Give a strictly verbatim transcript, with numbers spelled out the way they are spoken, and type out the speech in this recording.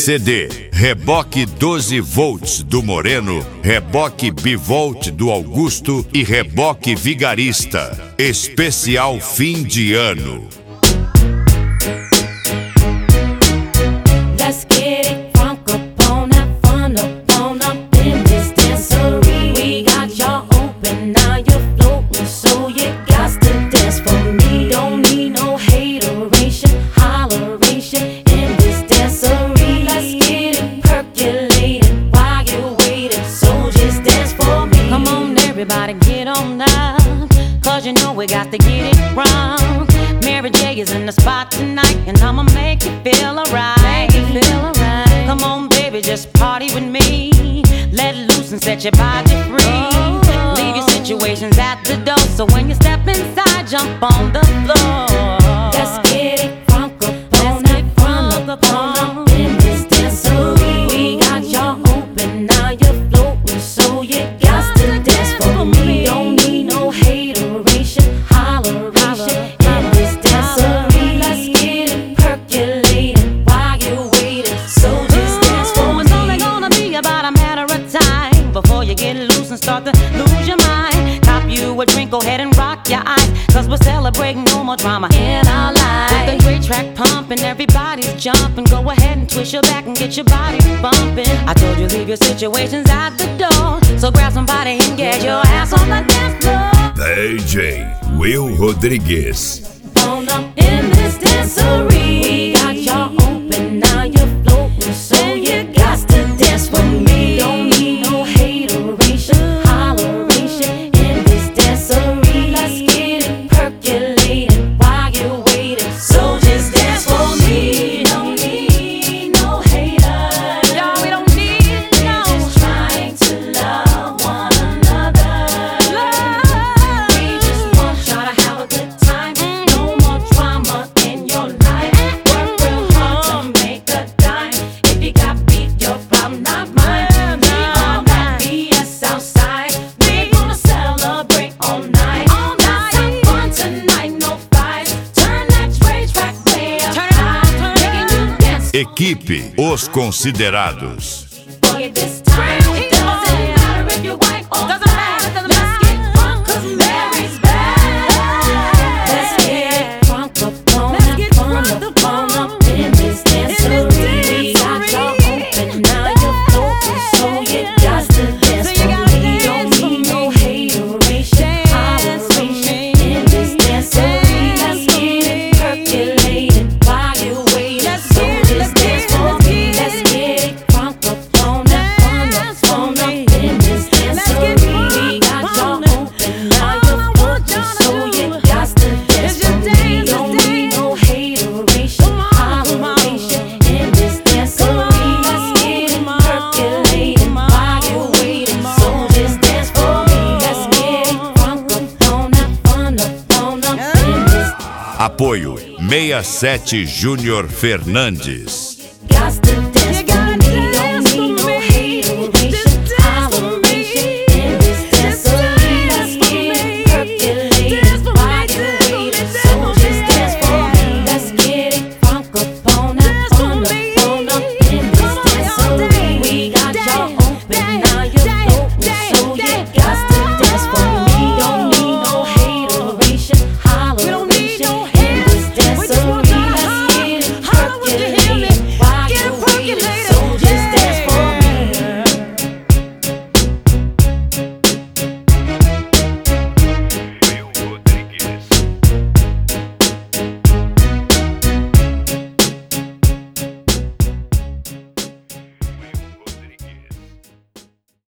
C D, reboque doze volts do Moreno, reboque bivolt do Augusto e reboque vigarista. Especial fim de ano. Let's get it crunk up on that fun up on up in this dancery. We got y'all open, now you're floating, so you got to dance for me. Don't need no hateration, holleration in this dancery. Let's get it percolating while you're waiting, so just dance for me. Come on everybody, get on up, cause you know we got to get it wrong. Mary J is in the spot tonight, and I'ma make you feel alright. Make you feel alright. Come on, baby, just party with me. Let loose and set your body free. Oh. Leave your situations at the door, so when you step inside, jump on the floor. Let's get it crunk up on that front up on up in this dancery. We got y'all open, now you're floating, so you got to dance for me. Don't need no hateration, holleration. Before you get loose and start to lose your mind, cop you a drink, go ahead and rock your eyes, cause we're celebrating no more drama in our lives. With a great track pumping, everybody's jumping. Go ahead and twist your back and get your body bumping. I told you leave your situations at the door, so grab somebody and get your ass on the dance floor. D J Will Rodrigues. On up in this dancery. We got y'all open, now you're floating, so you got to dance with me. Don't need no hateration, holleration in this dancery. Let's get it percolating while you're waiting, so just dance for me. Don't need no haters, y'all, we don't need no. We're just trying to love one another. Love. We just want y'all to have a good time. No more drama in your life. Work real hard to make a dime. If you got beef, your problem, not mine. Leave all that B S outside. We're gonna celebrate all night. Let's have fun tonight, no fights. Turn that rage track way up high, making you dance. Equipe Os Considerados. For you this time, it doesn't matter if you're white or black. Let's get crunk, cause Mary's back. Let's get crunk up on that fun up on up in this dancery. We got y'all open, now you're floating, so you got to dance for me. Don't need no hateration, holleration in this dancery. Let's get it percolating while you're waiting, so just dance for me. Let's get it crunk up on that fun up on up in this dancery. We got y'all open, now you're floating, so you got to dance for me. Don't need no hateration, holleration in this dancery. Let's get it percolating while you're waiting, so just dance for me. Let's get it crunk up on that fun up on up in this. Apoio sessenta e sete Júnior Fernandes.